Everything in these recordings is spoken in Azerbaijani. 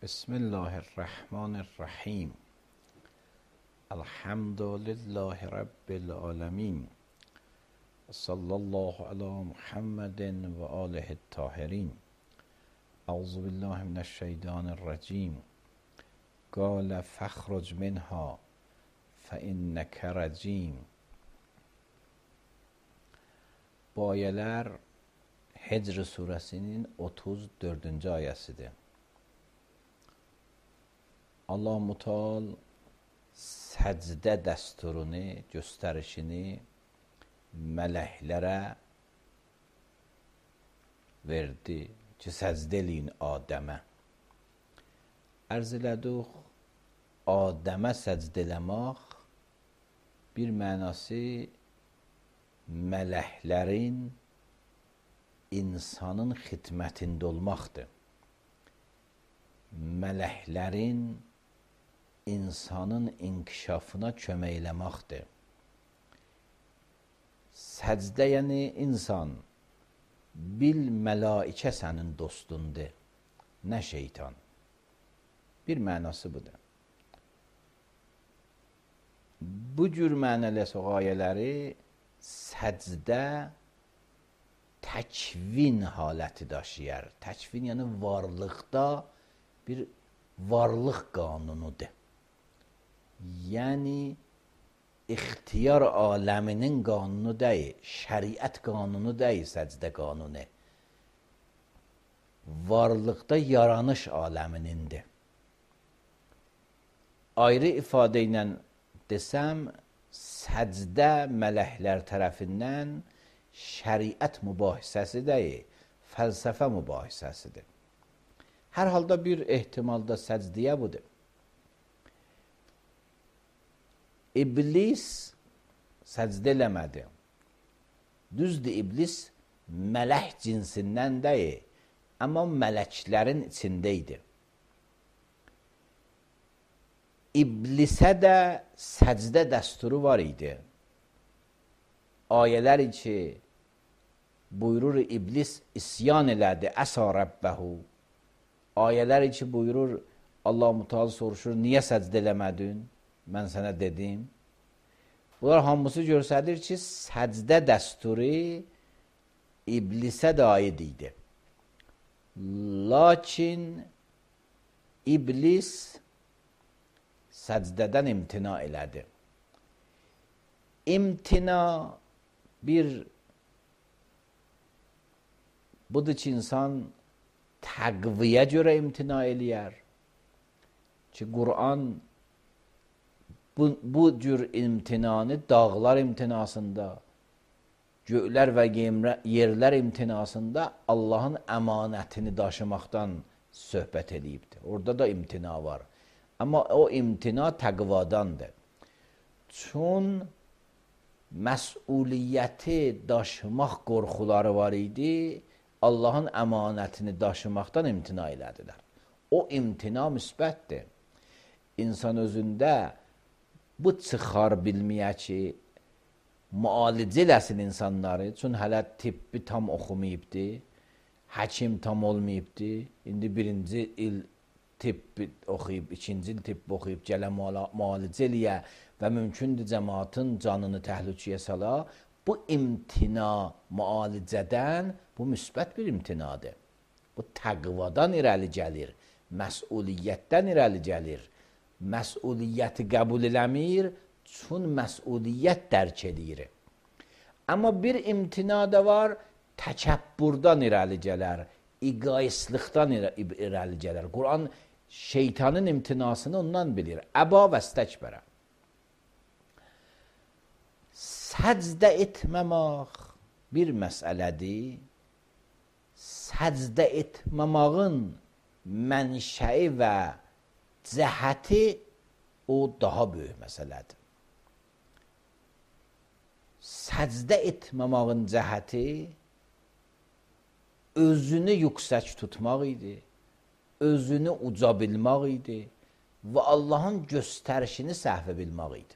بسم الله الرحمن الرحیم. الحمد لله رب العالمین. صلی الله علی محمد و آله الطاهرین. اعوذ بالله من الشیطان الرجیم. قال فاخرج منها فإنك رجیم. Bu ayələr Hicr surəsinin 34-cü ayəsidir. Allah Mutal səcdə dəsturunu, göstərişini mələklərə verdi ki, səcdə eləyin Adəmə. Ərz elədik, Adəmə səcdə eləmək bir mənası mələklərin insanın xidmətində olmaqdır. Mələklərin insanın inkişafına kömək eləməkdir. Səcdə yəni insan, bil mələikə sənin dostundur, nə şeytan. Bir mənası budur. Bu cür mənəli ayələri səcdə təkvin haləti daşıyar. Təkvin yəni varlıqda bir varlıq qanunudur. Yəni ixtiyar aləminin qanunu deyil, şəriət qanunu deyil, səcdə qanunu. Varlıqda yaranış aləminindir. Ayrı ifadə ilə desəm, səcdə mələklər tərəfindən şəriət mübahisəsi deyil, fəlsəfə mübahisəsidir. Hər halda bir ehtimalda səcdiyə budur. İblis səcdə eləmədi. Düzdür, iblis mələk cinsindən deyil, amma mələklərin içində idi. İblisə də səcdə dəsturu var idi. Ayələr ki, buyurur iblis isyan elədi, əsa Rəbbəhu. Ayələr ki, buyurur Allah Müteala soruşur, niyə səcdə eləmədin? Mən sənə dedim. Bunlar hamısı göstərir ki, səcdə dəsturu iblisə də aid idi. Lakin iblis səcdədən imtina elədi. İmtina budur ki, insan təqviyə görə imtina eləyər. Ki, Qur'an bu cür imtinanı dağlar imtinasında, göylər və yerlər imtinasında Allahın əmanətini daşımaqdan söhbət edibdir. Orada da imtina var. Amma o imtina təqvadandır. Çün məsuliyyəti daşımaq qorxuları var idi, Allahın əmanətini daşımaqdan imtina elədilər. O imtina müsbətdir. İnsan özündə bu çıxar bilməyə ki, müalicə eləsin insanları, çünki hələ tibbi tam oxumayıbdı, həkim tam olmayıbdı, indi birinci il tibbi oxuyub, ikinci il tibbi oxuyub, gələ müalicə eləyə və mümkündür cəmaatın canını təhlükəyə sala, bu imtina müalicədən, bu müsbət bir imtinadır. Bu təqvadan irəli gəlir, məsuliyyətdən irəli gəlir. Məsuliyyəti qəbul eləmir, çün məsuliyyət dərk edir. Amma bir imtina da var, təkəbbürdən irəli gələr, egoistlikdən irəli gələr. Quran şeytanın imtinasını ondan bilir. Əba və istəkbərə. Səcdə etməmək bir məsələdir. Səcdə etməmağın mənşəyi və cəhəti o daha böyük məsələdir. Səcdə etməmağın cəhəti özünü yüksək tutmaq idi, özünü uca bilmək idi və Allahın göstərişini səhv bilmək idi.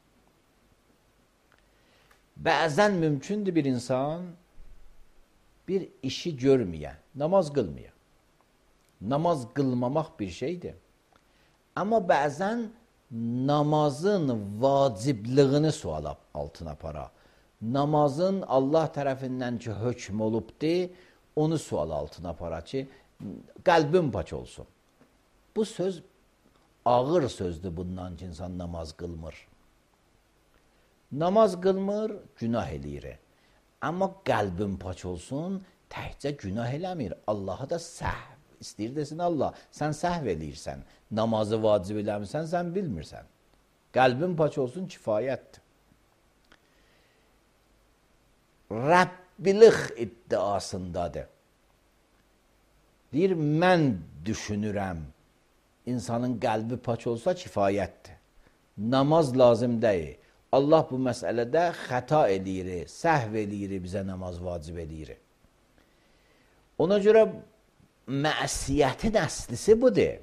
Bəzən mümkündür bir insan bir işi görməyə, namaz qılmaya. Namaz qılmamaq bir şeydir. Amma bəzən namazın vaciblığını sual altına apara. Namazın Allah tərəfindən ki, hökm olubdur, onu sual altına apara ki, qəlbin pak olsun. Bu söz ağır sözdür bundan ki, insan namaz qılmır. Namaz qılmır, günah eləyir. Amma qəlbin pak olsun, təhcə günah eləmir. Allah'a da səhv istəyir desin Allah. Sən səhv eləyirsən, namazı vacib eləmirsən, sən bilmirsən. Qəlbin pak olsun, kifayətdir. Rəbbilik iddiasındadır. Deyir, mən düşünürəm, insanın qəlbi pak olsa kifayətdir. Namaz lazım deyil. Allah bu məsələdə xəta eləyir, səhv eləyir, bizə namaz vacib eləyir. Ona görə məsiyyətin əslisi budur.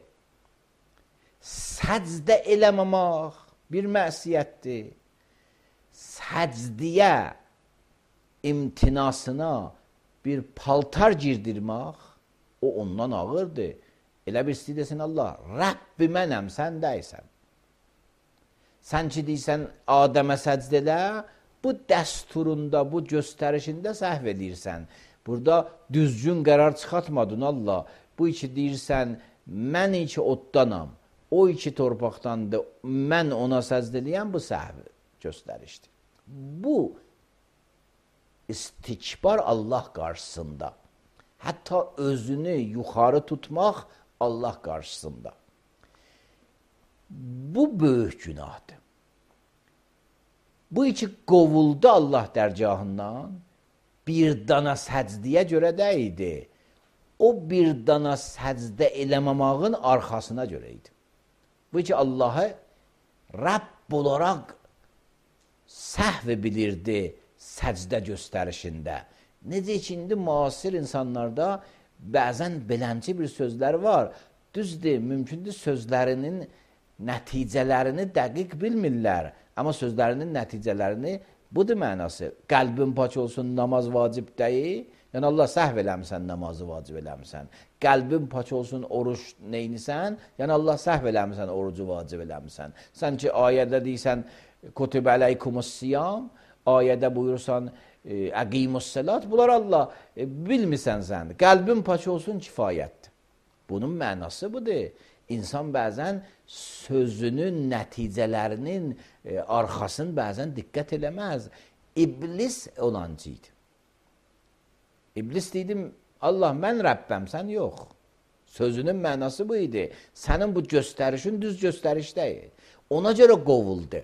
Səcdə eləməmək bir məsiyyətdir. Səcdiyə imtinasına bir paltar girdirmək, o ondan ağırdır. Elə bir istəyir desin Allah, Rəbbi mənəm, sən deysən. Sən ki deysən, Adəmə səcd elə, bu dəsturunda, bu göstərişində səhv edirsən. Burada düzgün qərar çıxartmadın Allah. Bu iki deyirsən, mən iki oddanam, o iki torpaqdandır, mən ona səcd eləyəm, bu səhv göstərişdir. Bu istikbar Allah qarşısında. Hətta özünü yuxarı tutmaq Allah qarşısında. Bu böyük günahdır. Bu iki qovuldu Allah dərgahından, bir dana səcdiyə görə deyildi. O bir dana səcdə eləməmağın arxasına görə idi. Bu iki Allahı Rəbb olaraq səhv bilirdi səcdə göstərişində. Necə ki, indi müasir insanlarda bəzən beləmci bir sözlər var. Düzdür, mümkündür sözlərinin nəticələrini dəqiq bilmirlər. Amma sözlərinin nəticələrini budur mənası. Qəlbin pak olsun, namaz vacib deyil. Yəni Allah səhv eləmirsən, namazı vacib eləmirsən. Qəlbin pak olsun, oruç neynisən. Yəni Allah səhv eləmirsən, orucu vacib eləmirsən. Sən ki ayədə deyirsən, kutub əleykumus siyam, ayədə buyursan, əqimussəlat, bunlar Allah bilmirsən sən. Qəlbin pak olsun, kifayətdir. Bunun mənası budur. İnsan bəzən sözünün nəticələrinin arxasını bəzən diqqət eləməz. İblis olancıydı. İblis deydim, Allah mən Rəbbəm, sən yox. Sözünün mənası bu idi. Sənin bu göstərişin düz göstəriş deyil. Ona görə qovuldu.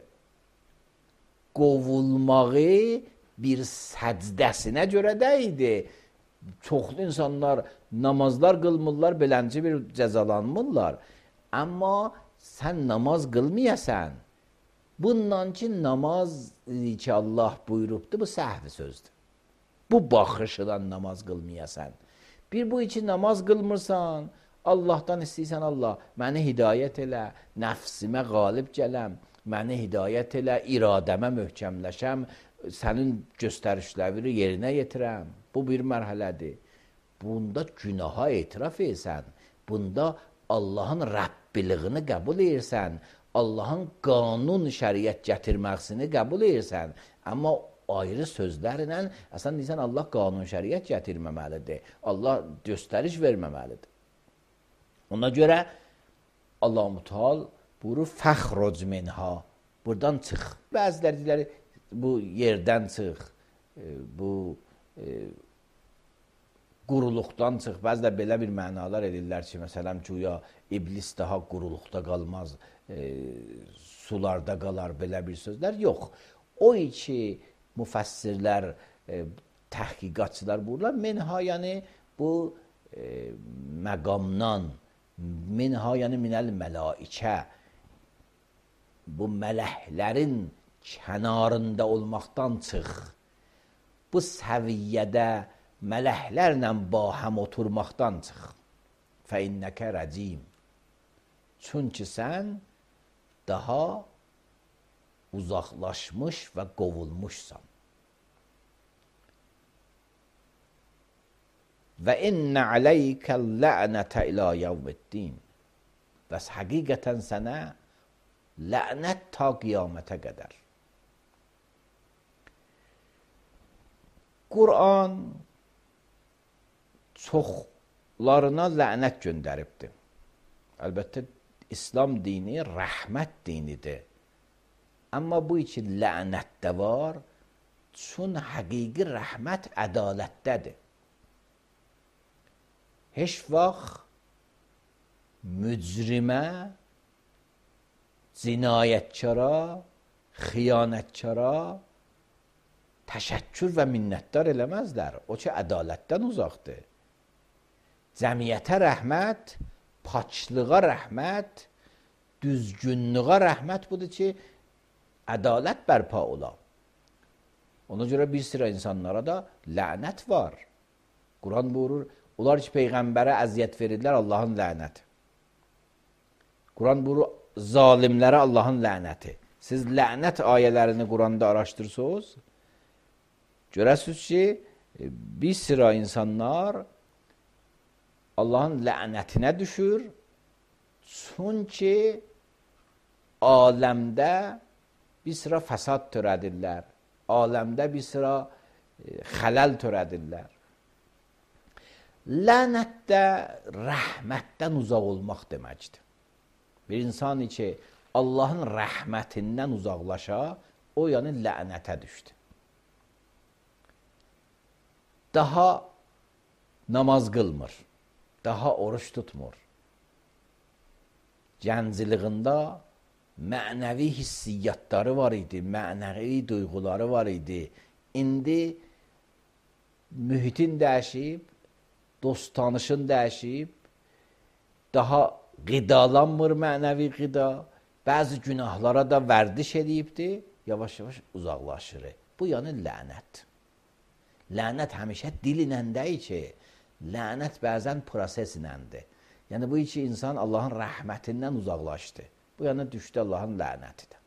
Qovulmağı bir səcdəsinə görə deyildi. Çoxlu insanlar namazlar qılmırlar, beləncə bir cəzalanmırlar. Amma sən namaz qılmayasan, bundan ki namaz ki Allah buyurubdur, bu səhv sözdür. Bu baxışıdan namaz qılmayasan. Bir bu iki namaz qılmırsan, Allahdan istəyirsən Allah, məni hidayət elə, nəfsimə qalib gələm, məni hidayət elə, iradəmə möhkəmləşəm, sənin göstərişlərini yerinə yetirəm. Bu bir mərhələdir. Bunda günaha etiraf etsən, bunda Allahın Rəbbiliyini qəbul edirsən, Allahın qanun şəriət gətirməsini qəbul edirsən. Amma ayrı sözlərlə, əsən deyirsən, Allah qanun şəriət gətirməməlidir, Allah göstəriş verməməlidir. Ona görə Allah-u Teala buyurur, fəxroc minha, buradan çıx. Bəziləri deyirlər, bu yerdən çıx, bu quruluqdan çıx. Bəzilər belə bir mənalar edirlər ki, məsələn, güya iblis daha quruluqda qalmaz, sularda qalar, belə bir sözlər. Yox, o iki müfəssirlər, təhqiqatçılar buyururlar, minha, yəni bu məqamdan, minha, yəni minəl məlaikə, bu mələklərin kənarında olmaqdan çıx. Bu səviyyədə mələklərlə bahəm oturmaqdan çıx. Fəinnəkə rəcim. Çünki sən daha uzaqlaşmış və qovulmuşsan. və innə aleykəl lə'nətə ilə yevmiddin. Bəs həqiqətən sənə lənət ta qiyamətə qədər. Quran çoxlarına lənət göndəribdir. Əlbəttə, İslam dini rəhmət dinidir. Amma bu üçün lənət də var, çün həqiqi rəhmət ədalətdədir. Heç vaxt mücrimə, cinayətkara, xiyanətkara təşəkkür və minnətdar eləməzlər. O ki, ədalətdən uzaqdır. Cəmiyyətə rəhmət, paçlığa rəhmət, düzgünlüğə rəhmət budur ki, ədalət bərpa ola. Ona görə bir sıra insanlara da lənət var. Quran buyurur, onlar ki, Peyğəmbərə əziyyət verirlər, Allahın lənəti. Quran buyurur, zalimlərə Allahın lənəti. Siz lənət ayələrini Quranda araşdırsınız, görəsiniz ki, bir sıra insanlar Allahın lənətinə düşür, çünki aləmdə bir sıra fəsad törədirlər, aləmdə bir sıra xələl törədirlər. Lənət də rəhmətdən uzaq olmaq deməkdir. Bir insan ki, Allahın rəhmətindən uzaqlaşa, o yəni lənətə düşdü. Daha namaz qılmır, daha oruç tutmur. Gənciliyində mənəvi hissiyyatları var idi, mənəvi duyğuları var idi. İndi mühitin dəyişib, dost tanışın dəyişib, daha qidalanmır mənəvi qida, bəzi günahlara da vərdiş edibdir, yavaş-yavaş uzaqlaşır. Bu yəni lənət. Lənət həmişə dil iləndir ki, lənət bəzən proses iləndir. Yəni bu iki insan Allahın rəhmətindən uzaqlaşdı. Bu yəni düşdü Allahın lənətidir.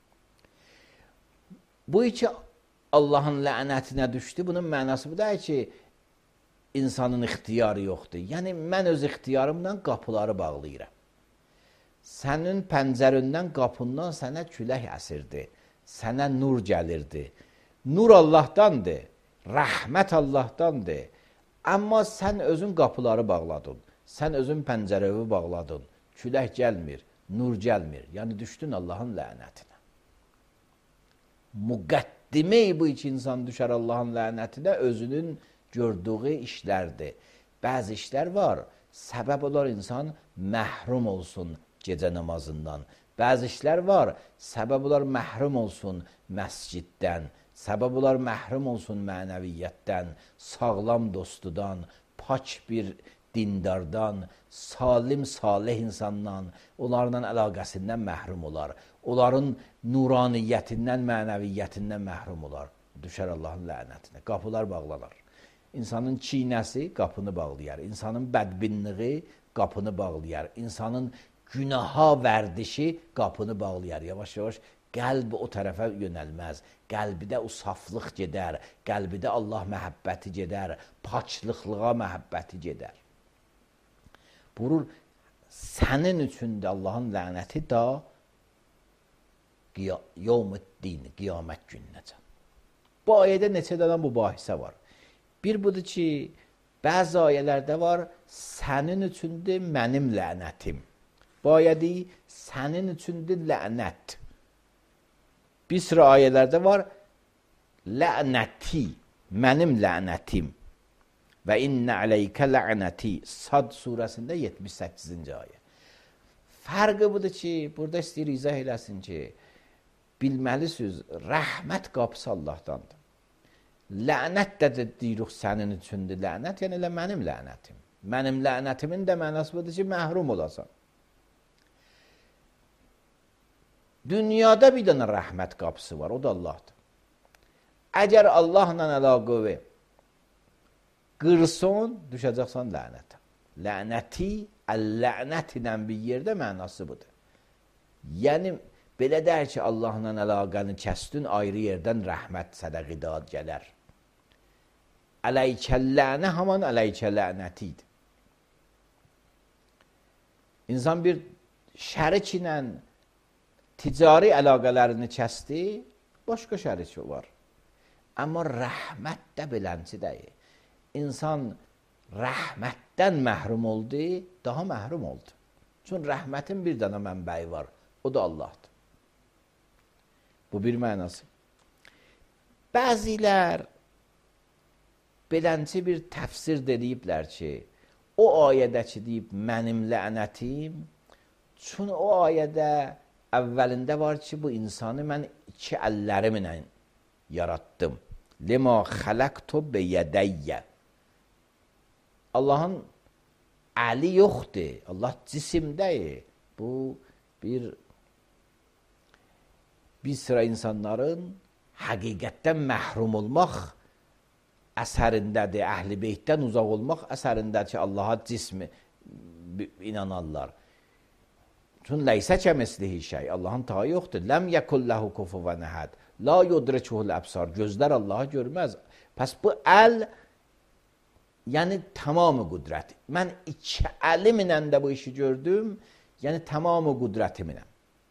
Bu iki Allahın lənətinə düşdü. Bunun mənası bu deyil ki, insanın ixtiyarı yoxdur. Yəni mən öz ixtiyarımla qapıları bağlayıram. Sənin pəncəründən, qapından sənə külək əsirdi. Sənə nur gəlirdi. Nur Allahdandır. Rəhmət Allahdandır. Amma sən özün qapıları bağladın. Sən özün pəncərəvi bağladın. Külək gəlmir, nur gəlmir. Yəni düşdün Allahın lənətinə. Müqəddimə bu iki insan düşər Allahın lənətinə özünün gördüyü işlərdir. Bəzi işlər var, səbəb olar insan məhrum olsun gecə namazından. Bəzi işlər var, səbəb olar məhrum olsun məsciddən. Səbəb olar məhrum olsun mənəviyyətdən, sağlam dostudan, paç bir dindardan, salim, salih insandan, onlarla əlaqəsindən məhrum olar. Onların nuraniyyətindən, mənəviyyətindən məhrum olar. Düşər Allahın lənətinə. Qapılar bağlanar. İnsanın çiynəsi qapını bağlayar. İnsanın bədbinliği qapını bağlayar. İnsanın günaha vərdişi qapını bağlayar. Yavaş-yavaş qəlb o tərəfə yönəlməz. Qəlbidə o saflıq gedər. Qəlbidə Allah məhəbbəti gedər. Paçlıqlığa məhəbbəti gedər. Buyurur, sənin üçün də Allahın lənəti da yevmiddin, qiyamət gününəcən. Bu ayədə neçə dənə mübahisə var. Bir budur ki, bəzi ayələrdə var, sənin üçündür mənim lənətim. Bu ayədə sənin üçündür lənət. Bir sıra ayələrdə var, lənəti, mənim lənətim. Və innə aleykə lənəti. Sad surəsində 78-ci ayə. Fərqi budur ki, burada istəyir izah eləsin ki, bilməlisiniz, rəhmət qapısı Allahdandır. Lənət də deyirik sənin üçündür lənət, yəni elə mənim lənətim. Mənim lənətimin də mənası budur ki, məhrum olasan. Dünyada bir dənə rəhmət qapısı var, o da Allahdır. Əgər Allahla əlaqəvi qırson, düşəcəksən lənətə. Lənəti, əl-lənət ilə bir yerdə mənası budur. Yəni, belə deyir ki, Allahla əlaqəni kəsdin, ayrı yerdən rəhmət sədəqidad gələr. Əleykəllənə haman əleykəllənətiydi. İnsan bir şərik ilə ticari əlaqələrini kəsdi, başqa şərik var. Amma rəhmət də belənci deyil. İnsan rəhmətdən məhrum oldu, daha məhrum oldu. Çünki rəhmətin bir dənə mənbəyi var, o da Allahdır. Bu bir mənası. Bəzilər belənci bir təfsir deyiblər ki, o ayədəki deyib mənim lənətim, çünki o ayədə əvvəlində var ki, bu insanı mən iki əllərimlə yaratdım. Lima xələqtu biyədəyyə. Allahın əli yoxdur. Allah cisimdəyir. Bu bir sıra insanların həqiqətdən məhrum olmaq əsərindədir. Əhl-i beytdən uzaq olmaq əsərindədir ki, Allaha cismi inanarlar. Çünki leysə kəmislihi şey. Allahın tağı yoxdur. Ləm yəkulləhu kufuven əhəd. La yudrikuhul əbsar. Gözlər Allahı görməz. Pəs bu əl, yəni tamamı qüdrət. Mən iki əlimlə də bu işi gördüm. Yəni tamamı qüdrətimlə.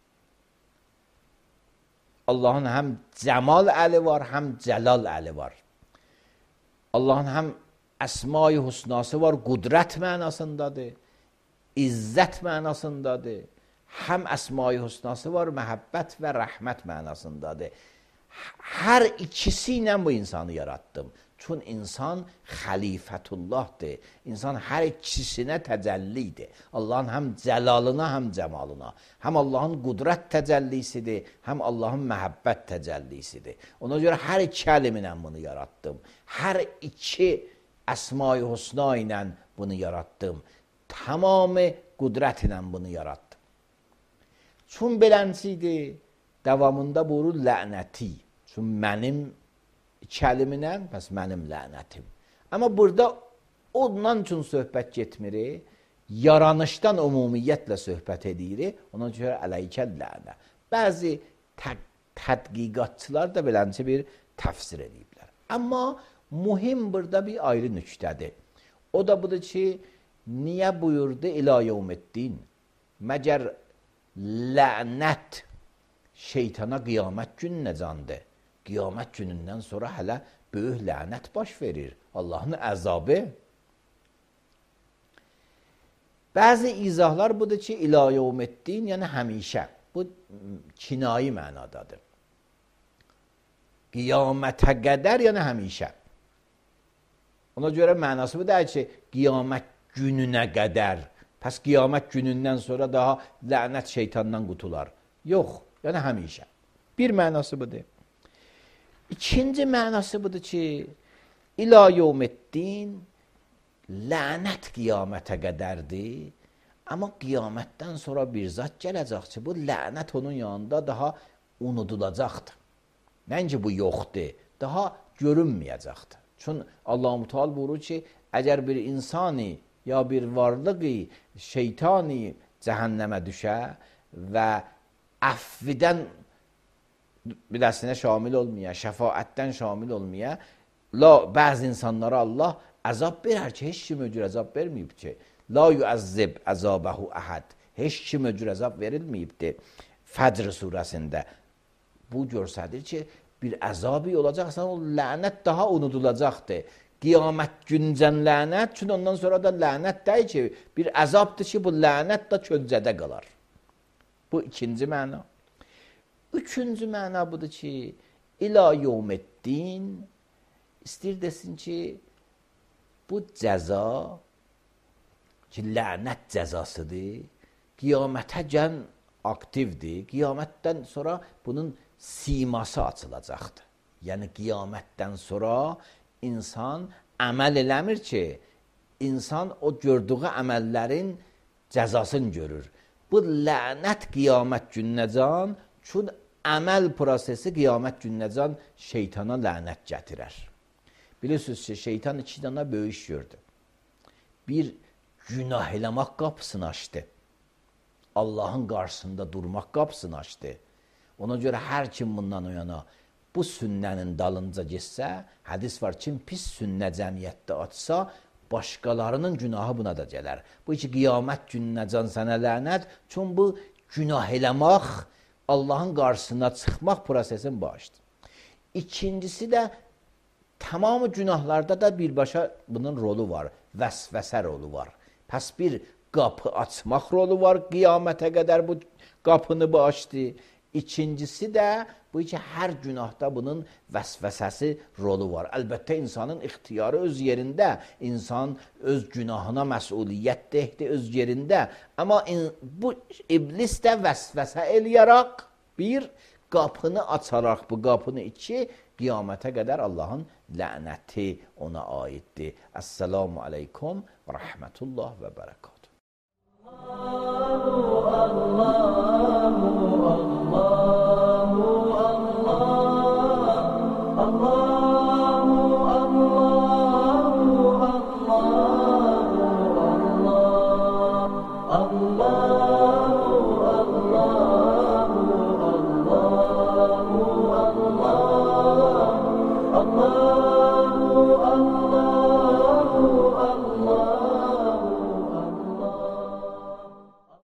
Allahın həm cəmal əli var, həm cəlal əli var. Allahın həm əsma-i husnası var, qüdrət mənasındadır, izzət mənasındadır. Həm əsma-i husnası var, məhəbbət və rəhmət mənasındadır. Hər ikisi ilə bu insanı yaratdım. Çünki insan xəlifətullahdır. İnsan hər ikisinə təcəllidir. Allahın həm cəlalına, həm cəmalına. Həm Allahın qüdrət təcəllisidir, həm Allahın məhəbbət təcəllisidir. Ona görə hər iki əlimlə bunu yaratdım. Hər iki əsma-i husna ilə bunu yaratdım. Tamamı qüdrət ilə bunu yarattım. Çünki beləncidir, davamında buyurur lənəti. Çünki mənim kəliminə, bəs mənim lənətim. Amma burada ondan üçün söhbət getmir, yaranışdan ümumiyyətlə söhbət edir, ona görə əleykəl lənə. Bəzi tədqiqatçılar da beləncə bir təfsir ediblər. Amma mühim burada bir ayrı nüktədir. O da budur ki, niyə buyurdu ilə yevmiddin? Məgər lənət şeytana qiyamət gününə candır. Qiyamət günündən sonra hələ böyük lənət baş verir. Allahın əzabı. Bəzi izahlar budur ki, ilə yevmiddin, yəni həmişə. Bu kinayi mənadadır. Qiyamətə qədər, yəni həmişə. Ona görə mənası bu deyir ki, qiyamət gününə qədər. Pəs qiyamət günündən sonra daha lənət şeytandan qutular. Yox, yəni həmişə. Bir mənası budur. İkinci mənası budur ki, ilə yevmiddin, lənət qiyamətə qədərdir, amma qiyamətdən sonra bir zat gələcək ki, bu lənət onun yanında daha unudulacaqdır. Məncə bu yoxdur, daha görünməyəcəkdir. Çünki Allah-u Teala buyurur ki, əgər bir insani ya bir varlığı şeytani cəhənnəmə düşə və əfvidən biləsinə şamil olmaya, şəfaətdən şamil olmaya, bəzi insanlara Allah əzab verər ki, heç kim öcür əzab verməyib ki. La yuəzzib əzabəhu əhəd. Heç kim öcür əzab verilməyibdir. Fəcr surəsində. Bu görsədir ki, bir əzabi olacaqsa, o lənət daha unudulacaqdır. Qiyamət güncən lənət, çünki ondan sonra da lənət deyil ki, bir əzabdır ki, bu lənət da köncədə qalar. Bu ikinci məna. Üçüncü məna budur ki, ilə yevmiddin, istəyir desin ki, bu cəza, ki, lənət cəzasıdır, qiyamətəcən aktivdir, qiyamətdən sonra bunun siması açılacaqdır. Yəni, qiyamətdən sonra insan əməl eləmir ki, insan o gördüğü əməllərin cəzasını görür. Bu lənət qiyamət gününəcən, çünki əməl prosesi qiyamət gününəcən şeytana lənət gətirər. Bilirsiniz ki, şeytan iki dana böyük iş gördü. Bir, günah eləmək qapısını açdı. Allahın qarşısında durmaq qapısını açdı. Ona görə hər kim bundan o yana bu sünnənin dalınca getsə, hədis var, kim pis sünnə cəmiyyətdə açsa, başqalarının günahı buna da gələr. Bu ki, qiyamət gününə can sənə lənət, çünki bu günah eləmək, Allahın qarşısına çıxmaq prosesinin başıdır. İkincisi də, tamamı günahlarda da birbaşa bunun rolu var, vəsvəsə rolu var. Pəs bir qapı açmaq rolu var, qiyamətə qədər bu qapını açdı. İkincisi də, bu ki, hər günahda bunun vəsvəsəsi rolu var. Əlbəttə, insanın ixtiyarı öz yerində, insan öz günahına məsuliyyətdir, öz yerində. Amma bu iblis də vəsvəsə eləyərək, bir, qapını açaraq bu qapını, iki, qiyamətə qədər Allahın lənəti ona aiddir. Əssəlamu aleykum və rəhmətullah və bərəkatuhu. Allah